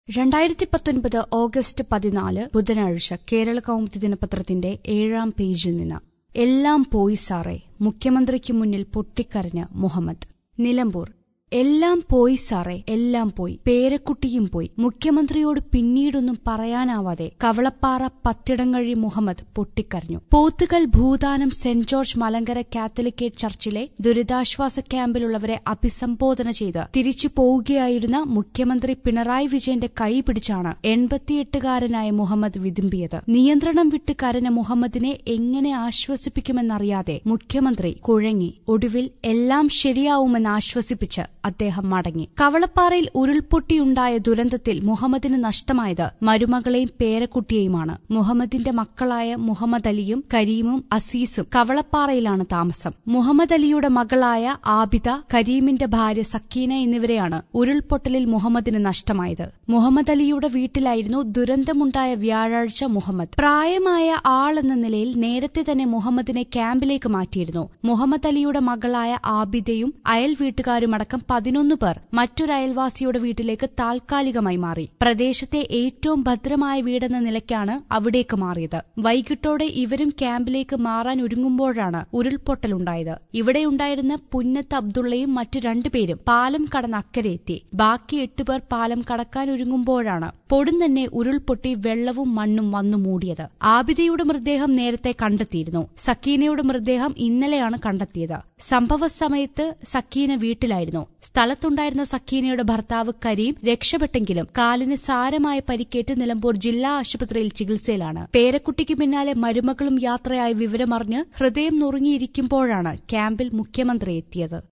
2019 August 14 ബുധനാഴ്ച കേരള കൗമുദി ദിനപത്രത്തിന്റെ 7-ാം പേജിൽ നിന്ന് എല്ലാം പോയി സാറേ, മുഖ്യമന്ത്രിക്ക് മുന്നിൽ പൊട്ടിക്കരഞ്ഞ് മുഹമ്മദ്. നിലമ്പൂർ. എല്ലാം പോയി സാറേ, എല്ലാം പോയി, പേരക്കുട്ടിയും പോയി. മുഖ്യമന്ത്രിയോട് പിന്നീടൊന്നും പറയാനാവാതെ കവളപ്പാറ പത്തിടങ്ങഴി മുഹമ്മദ് പൊട്ടിക്കരഞ്ഞു. Pothukal Bhoodanam saint George Malankara Catholicate ചർച്ചിലെ ദുരിതാശ്വാസ ക്യാമ്പിലുള്ളവരെ അഭിസംബോധന ചെയ്ത് തിരിച്ചു പോവുകയായിരുന്ന മുഖ്യമന്ത്രി പിണറായി വിജയന്റെ കൈ പിടിച്ചാണ് 88-കാരനായ മുഹമ്മദ് വിതുമ്പിയത്. നിയന്ത്രണം വിട്ട് കരഞ്ഞ മുഹമ്മദിനെ എങ്ങനെ ആശ്വസിപ്പിക്കുമെന്നറിയാതെ മുഖ്യമന്ത്രി കുഴങ്ങി. ഒടുവിൽ എല്ലാം ശരിയാവുമെന്ന് ആശ്വസിപ്പിച്ച് അദ്ദേഹം മടങ്ങി. കവളപ്പാറയിൽ ഉരുൾപൊട്ടിയുണ്ടായ ദുരന്തത്തിൽ മുഹമ്മദിന് നഷ്ടമായത് മരുമകളെയും പേരക്കുട്ടിയെയുമാണ്. മുഹമ്മദിന്റെ മക്കളായ മുഹമ്മദ് അലിയും കരീമും അസീസും കവളപ്പാറയിലാണ് താമസം. മുഹമ്മദ് അലിയുടെ മകളായ ആബിദ, കരീമിന്റെ ഭാര്യ സക്കീന എന്നിവരെയാണ് ഉരുൾപൊട്ടലിൽ മുഹമ്മദിന് നഷ്ടമായത്. മുഹമ്മദ് അലിയുടെ വീട്ടിലായിരുന്നു ദുരന്തമുണ്ടായ വ്യാഴാഴ്ച മുഹമ്മദ്. പ്രായമായ ആളെന്ന നിലയിൽ നേരത്തെ തന്നെ മുഹമ്മദിനെ ക്യാമ്പിലേക്ക് മാറ്റിയിരുന്നു. മുഹമ്മദ് അലിയുടെ മകളായ ആബിദയും അയൽ വീട്ടുകാരുമടക്കം 11 പേർ മറ്റൊരു അയൽവാസിയുടെ വീട്ടിലേക്ക് താൽക്കാലികമായി മാറി. പ്രദേശത്തെ ഏറ്റവും ഭദ്രമായ വീടെന്ന നിലയ്ക്കാണ് അവിടേക്ക് മാറിയത്. വൈകിട്ടോടെ ഇവരും ക്യാമ്പിലേക്ക് മാറാൻ ഒരുങ്ങുമ്പോഴാണ് ഉരുൾപൊട്ടലുണ്ടായത്. ഇവിടെയുണ്ടായിരുന്ന പുന്നത്ത് അബ്ദുള്ളയും മറ്റു 2 പേരും പാലം കടന്ന് അക്കരെ എത്തി. ബാക്കി 8 പേർ പാലം കടക്കാൻ ഒരുങ്ങുമ്പോഴാണ് പൊടുന്നന്നെ ഉരുൾപൊട്ടി വെള്ളവും മണ്ണും വന്നു മൂടിയത്. ആബിദയുടെ മൃതദേഹം നേരത്തെ കണ്ടെത്തിയിരുന്നു. സക്കീനയുടെ മൃതദേഹം ഇന്നലെയാണ് കണ്ടെത്തിയത്. സംഭവ സമയത്ത് സക്കീന വീട്ടിലായിരുന്നു. സ്ഥലത്തുണ്ടായിരുന്ന സക്കീനയുടെ ഭർത്താവ് കരീം രക്ഷപ്പെട്ടെങ്കിലും കാലിന് സാരമായ പരിക്കേറ്റ് നിലമ്പൂർ ജില്ലാ ആശുപത്രിയിൽ ചികിത്സയിലാണ്. പേരക്കുട്ടിക്ക് പിന്നാലെ മരുമകളും യാത്രയായ വിവരമറിഞ്ഞ് ഹൃദയം നുറുങ്ങിയിരിക്കുമ്പോഴാണ് ക്യാമ്പിൽ മുഖ്യമന്ത്രി എത്തിയത്.